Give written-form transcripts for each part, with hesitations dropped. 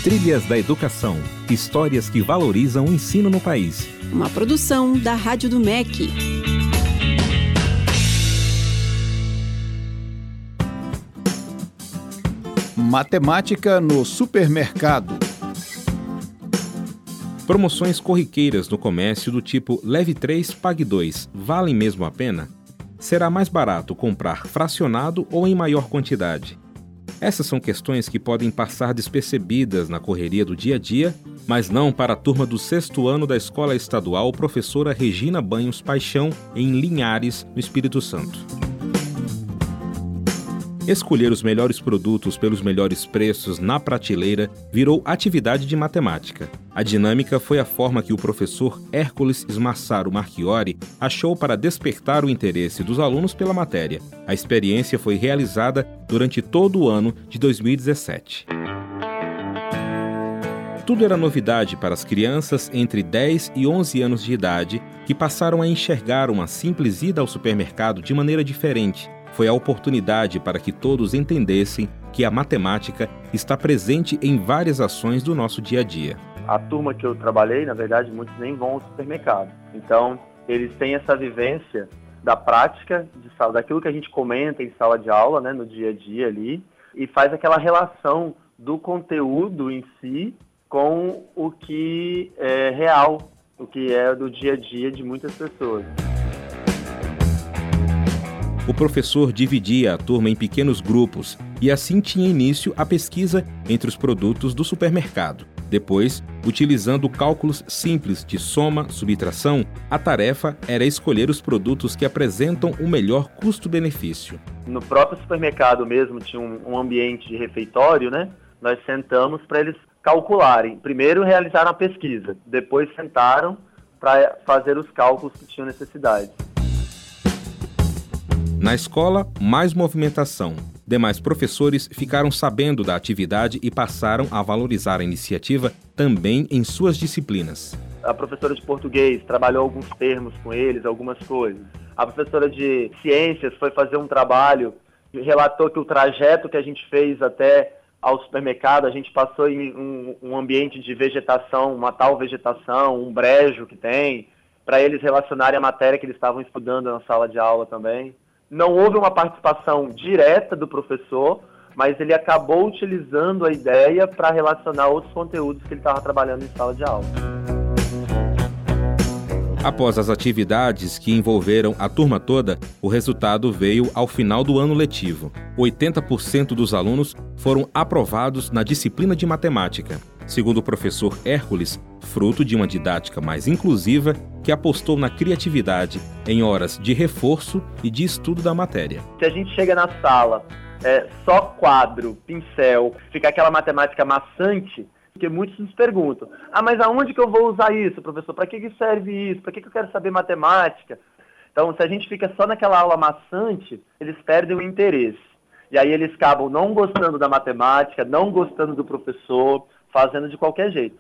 Trilhas da Educação. Histórias que valorizam o ensino no país. Uma produção da Rádio do MEC. Matemática no supermercado. Promoções corriqueiras no comércio do tipo Leve 3, Pague 2 valem mesmo a pena? Será mais barato comprar fracionado ou em maior quantidade? Essas são questões que podem passar despercebidas na correria do dia a dia, mas não para a turma do 6º ano da Escola Estadual Professora Regina Banhos Paixão, em Linhares, no Espírito Santo. Escolher os melhores produtos pelos melhores preços na prateleira virou atividade de matemática. A dinâmica foi a forma que o professor Hércules Smassaro Marchiori achou para despertar o interesse dos alunos pela matéria. A experiência foi realizada durante todo o ano de 2017. Tudo era novidade para as crianças entre 10 e 11 anos de idade que passaram a enxergar uma simples ida ao supermercado de maneira diferente. Foi a oportunidade para que todos entendessem que a matemática está presente em várias ações do nosso dia a dia. A turma que eu trabalhei, na verdade, muitos nem vão ao supermercado. Então, eles têm essa vivência da prática, daquilo que a gente comenta em sala de aula, né, no dia a dia ali, e faz aquela relação do conteúdo em si com o que é real, o que é do dia a dia de muitas pessoas. O professor dividia a turma em pequenos grupos e assim tinha início a pesquisa entre os produtos do supermercado. Depois, utilizando cálculos simples de soma, subtração, a tarefa era escolher os produtos que apresentam o melhor custo-benefício. No próprio supermercado mesmo tinha um ambiente de refeitório, né? Nós sentamos para eles calcularem. Primeiro realizaram a pesquisa, depois sentaram para fazer os cálculos que tinham necessidade. Na escola, mais movimentação. Demais professores ficaram sabendo da atividade e passaram a valorizar a iniciativa também em suas disciplinas. A professora de português trabalhou alguns termos com eles, algumas coisas. A professora de ciências foi fazer um trabalho e relatou que o trajeto que a gente fez até ao supermercado, a gente passou em um ambiente de vegetação, uma tal vegetação, um brejo que tem, para eles relacionarem a matéria que eles estavam estudando na sala de aula também. Não houve uma participação direta do professor, mas ele acabou utilizando a ideia para relacionar outros conteúdos que ele estava trabalhando em sala de aula. Após as atividades que envolveram a turma toda, o resultado veio ao final do ano letivo. 80% dos alunos foram aprovados na disciplina de matemática. Segundo o professor Hércules, fruto de uma didática mais inclusiva que apostou na criatividade em horas de reforço e de estudo da matéria. Se a gente chega na sala, só quadro, pincel, fica aquela matemática maçante, porque muitos nos perguntam, mas aonde que eu vou usar isso, professor? Para que serve isso? Para que eu quero saber matemática? Então, se a gente fica só naquela aula maçante, eles perdem o interesse. E aí eles acabam não gostando da matemática, não gostando do professor, fazendo de qualquer jeito.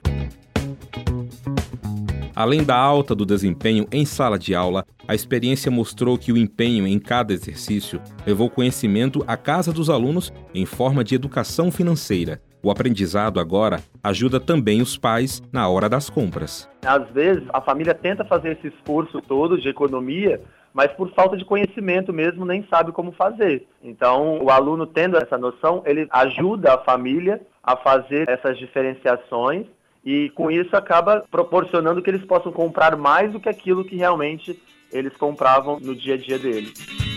Além da alta do desempenho em sala de aula, a experiência mostrou que o empenho em cada exercício levou conhecimento à casa dos alunos em forma de educação financeira. O aprendizado agora ajuda também os pais na hora das compras. Às vezes, a família tenta fazer esse esforço todo de economia, mas por falta de conhecimento mesmo nem sabe como fazer. Então, o aluno tendo essa noção, ele ajuda a família a fazer essas diferenciações e com isso acaba proporcionando que eles possam comprar mais do que aquilo que realmente eles compravam no dia a dia deles.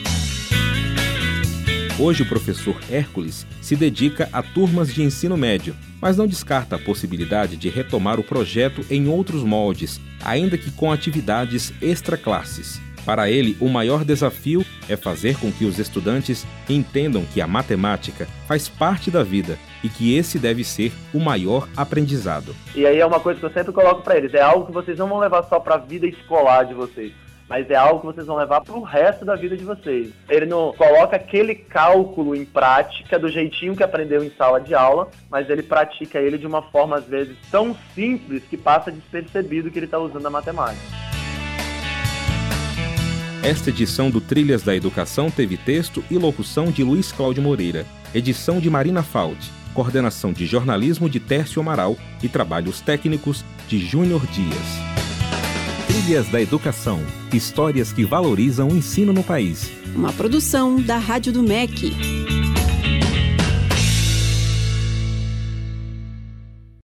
Hoje o professor Hércules se dedica a turmas de ensino médio, mas não descarta a possibilidade de retomar o projeto em outros moldes, ainda que com atividades extraclasses. Para ele, o maior desafio é fazer com que os estudantes entendam que a matemática faz parte da vida e que esse deve ser o maior aprendizado. E aí é uma coisa que eu sempre coloco para eles, é algo que vocês não vão levar só para a vida escolar de vocês, mas é algo que vocês vão levar para o resto da vida de vocês. Ele não coloca aquele cálculo em prática do jeitinho que aprendeu em sala de aula, mas ele pratica ele de uma forma, às vezes, tão simples que passa despercebido que ele está usando a matemática. Esta edição do Trilhas da Educação teve texto e locução de Luiz Cláudio Moreira, edição de Marina Faldi. Coordenação de jornalismo de Tércio Amaral e trabalhos técnicos de Júnior Dias. Trilhas da Educação. Histórias que valorizam o ensino no país. Uma produção da Rádio do MEC.